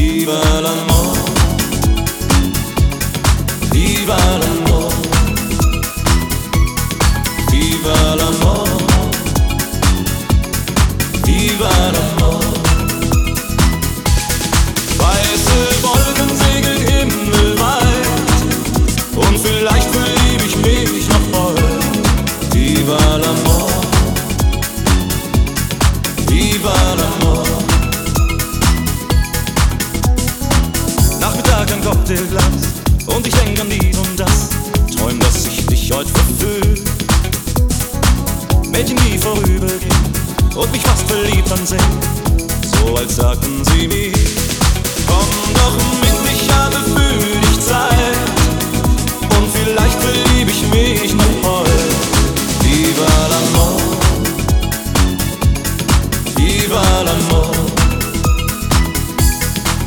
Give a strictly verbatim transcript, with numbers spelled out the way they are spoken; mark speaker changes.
Speaker 1: Viva l'amor, viva l'amor, viva l'amor, viva l'amor. Weiße Wolken segeln himmelweit und vielleicht verlieb ich mich noch bald. Viva l'amor, viva l'amor. Nachmittag ein Cocktailglas und ich denk an dies und das. Träum, dass ich dich heute verfühl. Mädchen, die vorübergehen und mich fast verliebt ansehen, so als sagten sie mir.